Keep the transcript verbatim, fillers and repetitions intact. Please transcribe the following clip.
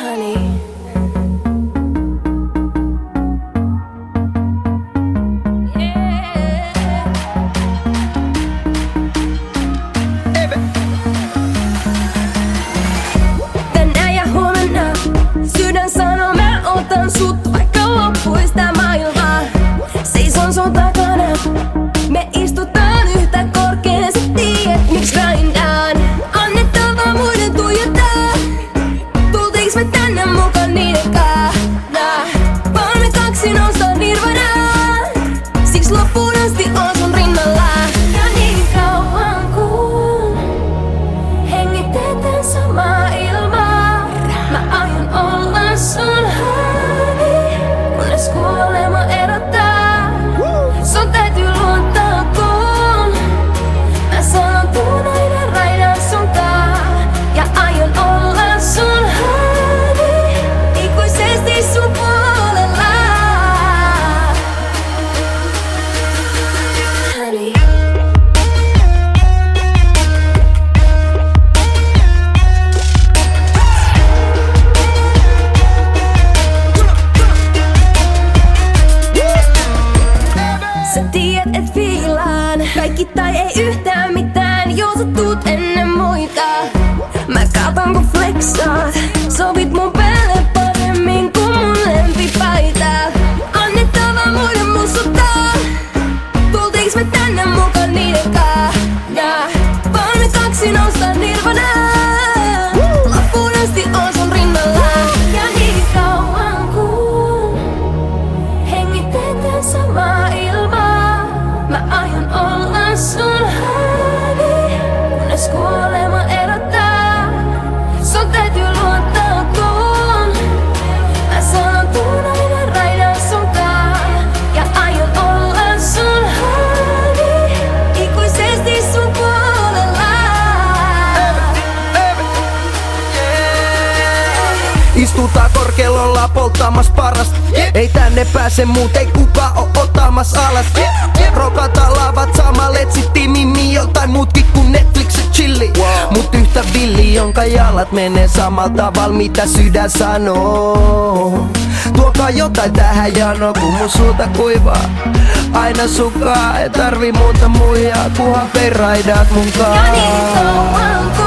honey. Tänään ja huomenna sydän sanoo mä otan sut, vaikka loppuis tää maailma. Seison sun takana, me istutaan yhtä korkean, sä tiedät miks grindaan. Annetaan vaan muiden tuijottaa, tultiiks me tänne mukaan niiden kaa? Vaan me kaksi noustaan nirvanaan, siks loppuun asti oon sun rinnalla. Ja niin kauan kun hengitetään samaa ilmaa, mä aion olla sun honey, kunnes kuolema erottaa. Sun täytyy luottaa kun mä sanon tunainen raidan sunkaan. Ja aion olla sun honey, ikuisesti sun puolella. Honey. Sä tiedät et fiilaan kaikki tai ei yhtään mitään, jos sä tuut ennen muita. Mä katon kun flexaat, sovit mun päälle paremmin kuin mun lempipaita. Annetaan vaan muiden mussuttaa, tultiiks me tänne mukaan niiden kaa? Vaan me kaksi noustaan nirvanaan, loppuun asti oon sun rinnalla. Ja niin kauan kun hengitetään samaa ilmaa, mä aion olla sun honey, kunnes kuolema erottaa. Sun täytyy luottaa kun mä sanon tunainen raidan sunkaan. Ja aion olla sun honey, ikuisesti sun puolella. Istutaan korkealla polttaamassa parasta. Ei tänne pääse muut, ei kuka oo ottamas alas. Rokataan laavat samalla, etsittiin mimmi jotain muutkin kuin Netflix ja chilli. Mut yhtä villi, jonka jalat menee samalla tavalla mitä sydän sanoo. Tuokaa jotain tähän jano, kun mun suuta kuivaa. Aina sunkaan, ei tarvi muuta muijaa, kunhan perraidat munkaan. Ja niin kauan kun